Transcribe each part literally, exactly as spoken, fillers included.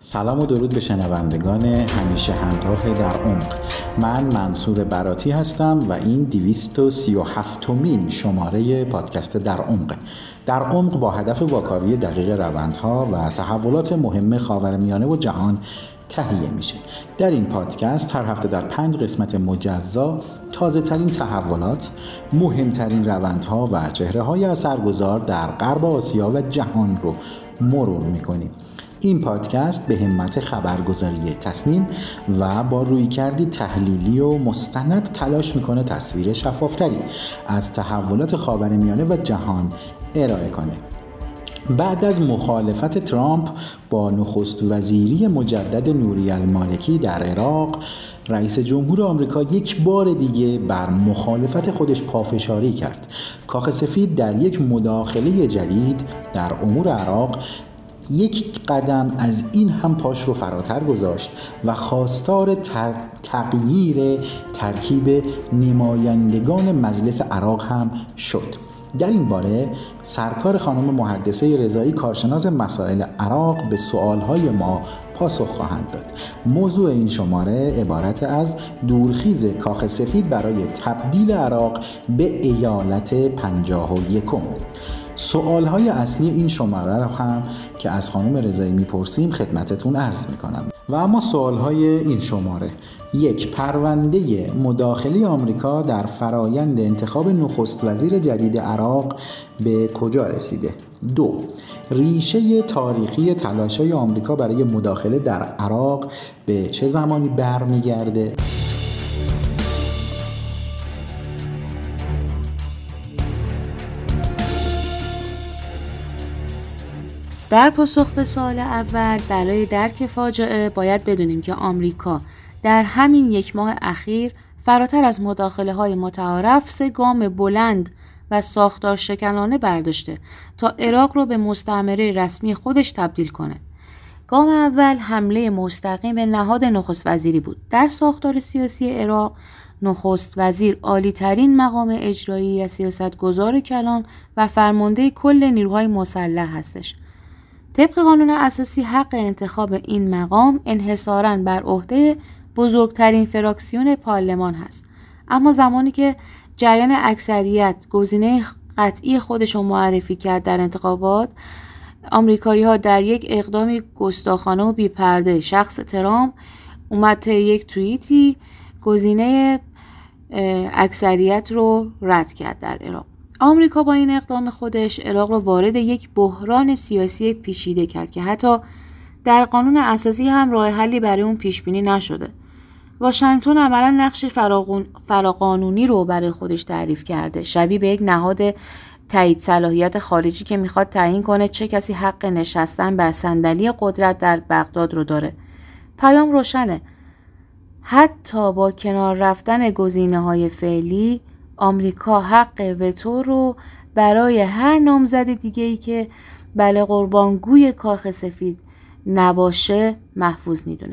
سلام و درود به شنوندگان همیشه همراه در عمق. من منصور براتی هستم و این دویست و سی و هفتمین شماره پادکست در عمق. در عمق با هدف واکاوی دقیق روندها و تحولات مهم خاورمیانه و جهان تهیه میشه. در این پادکست هر هفته در پنج قسمت مجزا تازه ترین تحولات، مهمترین روندها و چهره های اثرگذار در غرب آسیا و جهان رو مرور میکنیم. این پادکست به همت خبرگزاری تصنیم و با رویکردی تحلیلی و مستند تلاش میکنه تصویر شفافتری از تحولات خاورمیانه و جهان ارائه کنه. بعد از مخالفت ترامپ با نخست وزیری مجدد نوری المالکی در عراق، رئیس جمهور آمریکا یک بار دیگه بر مخالفت خودش پافشاری کرد. کاخ سفید در یک مداخله جدید در امور عراق یک قدم از این هم پاش رو فراتر گذاشت و خواستار تر... تغییر ترکیب نمایندگان مجلس عراق هم شد. در این باره سرکار خانم محدثه رضایی، کارشناس مسائل عراق، به سوالهای ما پاسخ خواهند داد. موضوع این شماره عبارت از دورخیز کاخ سفید برای تبدیل عراق به ایالت پنجاه و یکم. سوالهای اصلی این شماره رو هم که از خانم رضایی میپرسیم خدمتتون عرض میکنم. و اما سوالهای این شماره: یک، پرونده مداخله آمریکا در فرایند انتخاب نخست وزیر جدید عراق به کجا رسیده؟ دو، ریشه تاریخی تلاش‌های آمریکا برای مداخله در عراق به چه زمانی برمیگرده؟ در پاسخ به سوال اول، برای درک فاجعه باید بدونیم که آمریکا در همین یک ماه اخیر فراتر از مداخله‌های متعارف سه گام بلند و ساختار شکنانه برداشته تا عراق رو به مستعمره رسمی خودش تبدیل کنه. گام اول حمله مستقیم به نهاد نخست وزیری بود. در ساختار سیاسی عراق، نخست وزیر عالی ترین مقام اجرایی و سیاستگزار کلان و فرمانده کل نیروهای مسلح هستش. طبق قانون اساسی حق انتخاب این مقام انحصاراً بر عهده بزرگترین فراکسیون پارلمان هست. اما زمانی که جریان اکثریت گزینه قطعی خودش رو معرفی کرد در انتخابات، آمریکایی‌ها در یک اقدامی گستاخانه و بی‌پرده شخص ترامپ اومد تا یک توییتی گزینه اکثریت رو رد کرد در عراق. آمریکا با این اقدام خودش عراق رو وارد یک بحران سیاسی پیچیده کرد که حتی در قانون اساسی هم راه حلی برای اون پیش بینی نشده. واشنگتن عملاً نقش فراقانونی رو برای خودش تعریف کرده، شبیه به یک نهاد تایید صلاحیت خارجی که میخواد تعیین کنه چه کسی حق نشستن بر صندلی قدرت در بغداد رو داره. پیام روشنه. حتی با کنار رفتن گزینه‌های فعلی، آمریکا حق وتو رو برای هر نامزد دیگه‌ای که بله قربانگوی کاخ سفید نباشه محفوظ میدونه.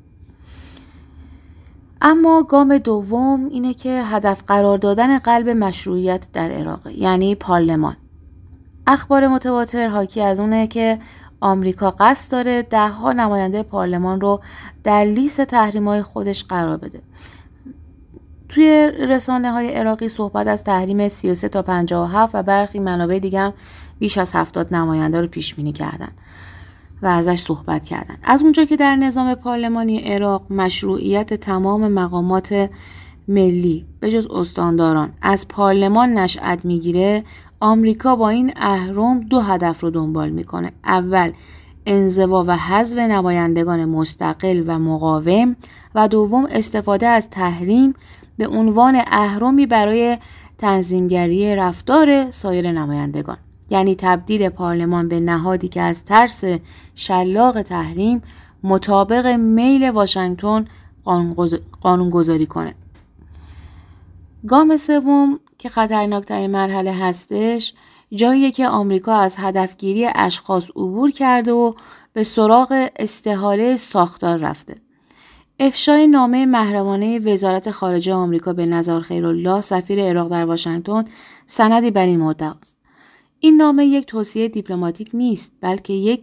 اما گام دوم اینه که هدف قرار دادن قلب مشروعیت در عراق، یعنی پارلمان. اخبار متواتر حاکی از اونه که آمریکا قصد داره ده ها نماینده پارلمان رو در لیست تحریم‌های خودش قرار بده. توی رسانه های عراقی صحبت از تحریم سی و سه تا پنجاه و هفت و برخی منابع دیگه هم بیش از هفتاد نماینده رو پیش بینی کردن و ازش صحبت کردن. از اونجا که در نظام پارلمانی عراق مشروعیت تمام مقامات ملی به جز استانداران از پارلمان نشأت میگیره، آمریکا با این اهرم دو هدف رو دنبال میکنه. اول، انزوا و حذف نمایندگان مستقل و مقاوم و دوم، استفاده از تحریم به عنوان اهرمی برای تنظیمگری رفتار سایر نمایندگان، یعنی تبدیل پارلمان به نهادی که از ترس شلاق تحریم مطابق میل واشنگتن قانونگذاری کنه. گام سوم که خطرناکترین مرحله هستش، جاییه که آمریکا از هدفگیری اشخاص عبور کرده و به سراغ استحاله ساختار رفته. افشای نامه محرمانه وزارت خارجه آمریکا به نزار خیرالله، سفیر عراق در واشنگتن، سندی بر این مدعا است. این نامه یک توصیه دیپلماتیک نیست، بلکه یک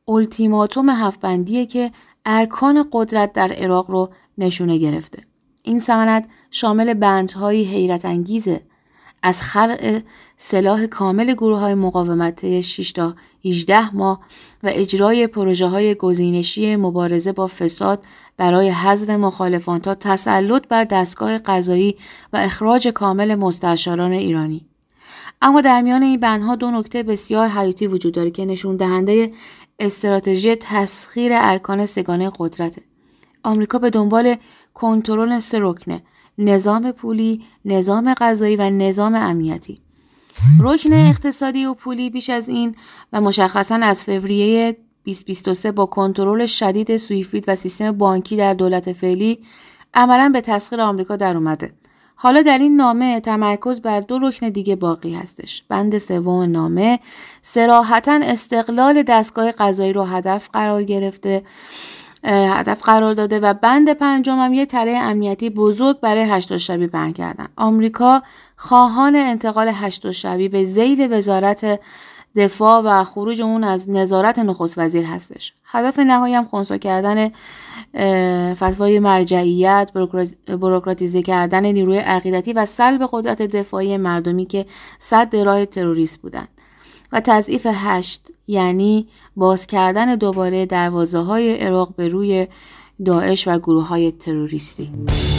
اولتیماتوم هفت‌بندیه که ارکان قدرت در عراق رو نشونه گرفته. این سند شامل بندهای حیرت انگیزه، از خلق سلاح کامل گروه‌های مقاومت شش تا هجده ماه و اجرای پروژه‌های گزینشی مبارزه با فساد برای حذف مخالفان تا تسلط بر دستگاه قضایی و اخراج کامل مستشاران ایرانی. اما در میان این بندها دو نکته بسیار حیاتی وجود داره که نشون دهنده استراتژی تسخیر ارکان سگانه قدرته. آمریکا به دنبال کنترل سه رکنه: نظام پولی، نظام قضایی و نظام امنیتی. رکن اقتصادی و پولی بیش از این و مشخصاً از فوریه بیست بیست و سه با کنترل شدید سویفت و سیستم بانکی در دولت فعلی عملاً به تسخیر آمریکا در اومده. حالا در این نامه تمرکز بر دو رکن دیگه باقی هستش. بند سوم نامه صراحتاً استقلال دستگاه قضایی رو هدف قرار گرفته هدف قرار داده و بند پنجم هم یه تله امنیتی بزرگ برای هشتادشبی پهن کردن. آمریکا خواهان انتقال هشتادشبی به ذیل وزارت دفاع و خروج اون از نظارت نخست وزیر هستش. هدف نهایی هم خنثی کردن فتوای مرجعیت، بوروکراتیزه کردن نیروی عقیدتی و سلب قدرت دفاعی مردمی که سد راه تروریست بودند و تضعیف هشت، یعنی باز کردن دوباره دروازه های عراق به روی داعش و گروه های تروریستی.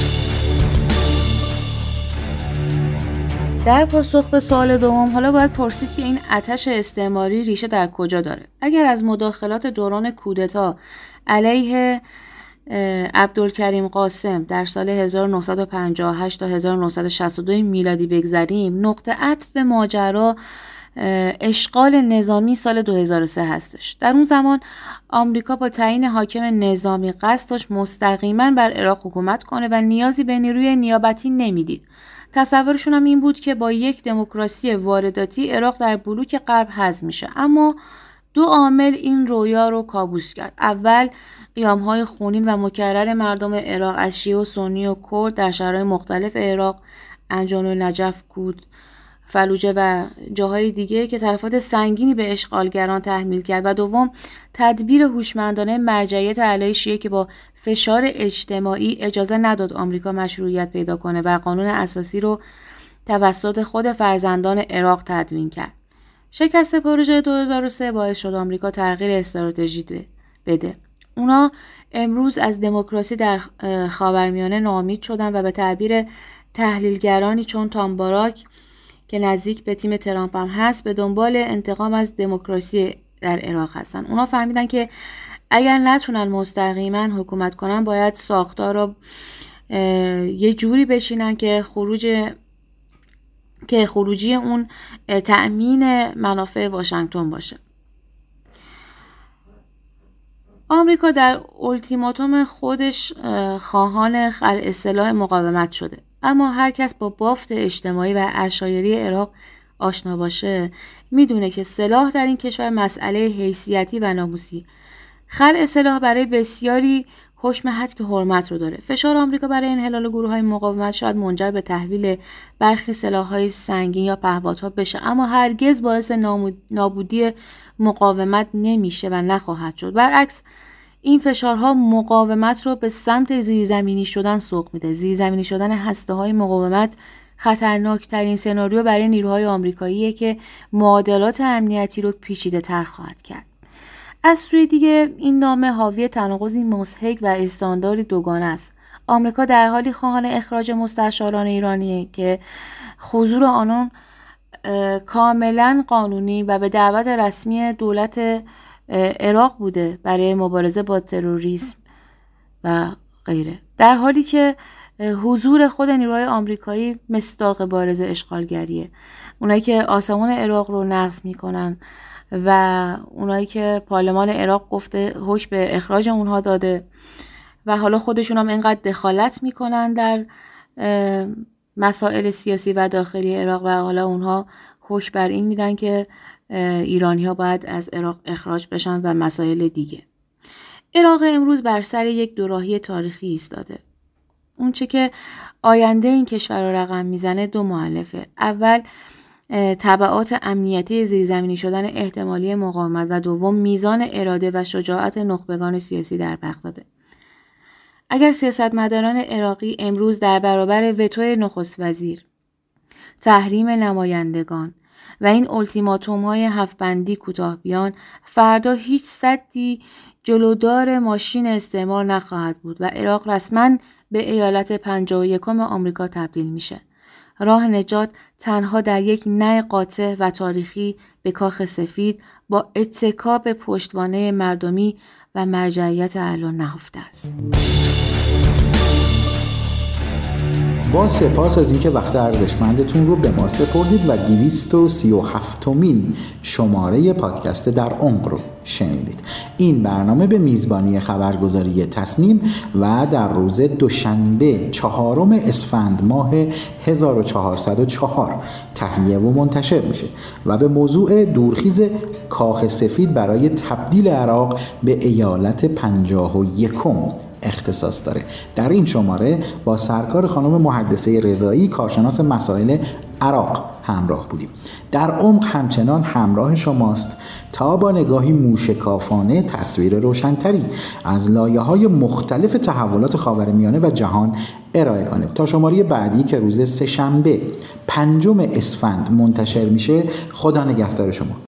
در پاسخ به سوال دوم، حالا باید پرسید که این آتش استعماری ریشه در کجا داره؟ اگر از مداخلات دوران کودتا علیه عبدالکریم قاسم در سال هزار و نهصد و پنجاه و هشت تا هزار و نهصد و شصت و دو میلادی بگذریم، نقطه عطف ماجرا اشغال نظامی سال دو هزار و سه هستش. در اون زمان آمریکا با تعیین حاکم نظامی قصد داشت مستقیما بر عراق حکومت کنه و نیازی به نیروی نیابتی نمیدید. تصورشون هم این بود که با یک دموکراسی وارداتی عراق در بلوک غرب حذف میشه. اما دو عامل این رویا رو کابوس کرد. اول، قیام‌های خونین و مکرر مردم عراق از شیعه و سنی و کرد در شهرهای مختلف عراق، انجان و نجف، کود، فلوجه و جاهای دیگه که تلفات سنگینی به اشغالگران تحمیل کرد. و دوم، تدبیر هوشمندانه مرجعیت علیه شیعه که با فشار اجتماعی اجازه نداد آمریکا مشروعیت پیدا کنه و قانون اساسی رو توسط خود فرزندان عراق تدوین کرد. شکست پروژه دو هزار و سه باعث شد آمریکا تغییر استراتژی بده. اونا امروز از دموکراسی در خاورمیانه ناامید شدن و به تعبیر تحلیلگرانی چون تام باراک که نزدیک به تیم ترامپ هم هست به دنبال انتقام از دموکراسی در عراق هستن. اونا فهمیدن که اگر نتونن مستقیما حکومت کنن باید ساختار رو یه جوری بشینن که خروج که خروجی اون تأمین منافع واشنگتن باشه. آمریکا در اولتیماتوم خودش خواهان خلع سلاح مقاومت شده. اما هر کس با بافت اجتماعی و عشایری عراق آشنا باشه میدونه که سلاح در این کشور مسئله حیثیتی و ناموسی. خلع سلاح برای بسیاری حکم حد که حرمت رو داره. فشار آمریکا برای انحلال گروه‌های مقاومت شاید منجر به تحویل برخی سلاح‌های سنگین یا پهپادها بشه، اما هرگز باعث نابودی مقاومت نمیشه و نخواهد شد. برعکس، این فشارها مقاومت رو به سمت زیرزمینی شدن سوق میده. زیرزمینی شدن هسته‌های مقاومت خطرناکترین سناریو برای نیروهای آمریکاییه که معادلات امنیتی رو پیچیده تر خواهد کرد. از سوی دیگه این نامه حاوی تناقضی مضحک و استانداری دوگانه است. آمریکا در حالی خواهان اخراج مستشاران ایرانیه که حضور آنان کاملا قانونی و به دعوت رسمی دولت عراق بوده برای مبارزه با تروریسم و غیره، در حالی که حضور خود نیروهای آمریکایی مصداق بارز اشغالگریه. اونایی که آسمان عراق رو نقض میکنن و اونایی که پارلمان عراق گفته حکم به اخراج اونها داده و حالا خودشون هم اینقدر دخالت میکنن در مسائل سیاسی و داخلی عراق و حالا اونها حکم بر این میدن که ایرانی ها باید از عراق اخراج بشن و مسائل دیگه. عراق امروز بر سر یک دوراهی تاریخی ایستاده. اون چه که آینده این کشور رو رقم میزنه دو مؤلفه. اول، تبعات امنیتی زیرزمینی شدن احتمالی مقاومت و دوم میزان اراده و شجاعت نخبگان سیاسی در بغداد. اگر سیاستمداران عراقی امروز در برابر وتوی نخست وزیر، تحریم نمایندگان و این التیماتوم های هفت بندی کوتاه بیان، فردا هیچ سدی جلودار ماشین استعمار نخواهد بود و عراق رسما به ایالت پنجاه و یکم آمریکا تبدیل میشه. راه نجات تنها در یک نه قاطع و تاریخی به کاخ سفید با اتکا به پشتوانه مردمی و مرجعیت اعلی نهفته است. با سپاس از اینکه وقت ارزشمندتون رو به ما سپردید و دویست و سی و هفتمین شماره پادکست در عمق رو شنیدید. این برنامه به میزبانی خبرگزاری تصنیم و در روز دوشنبه چهارم اسفند ماه هزار و چهارصد و چهار تهیه و منتشر میشه و به موضوع دورخیز کاخ سفید برای تبدیل عراق به ایالت پنجاه و یکم اختصاص داره. در این شماره با سرکار خانم محدثه رضایی، کارشناس مسائل عراق همراه بودیم. در عمق همچنان همراه شماست تا با نگاهی موشکافانه تصویر روشنتری از لایه‌های مختلف تحولات خاورمیانه و جهان ارائه کنه. تا شماره بعدی که روز سه‌شنبه پنجم اسفند منتشر میشه، خدا نگهدار شما.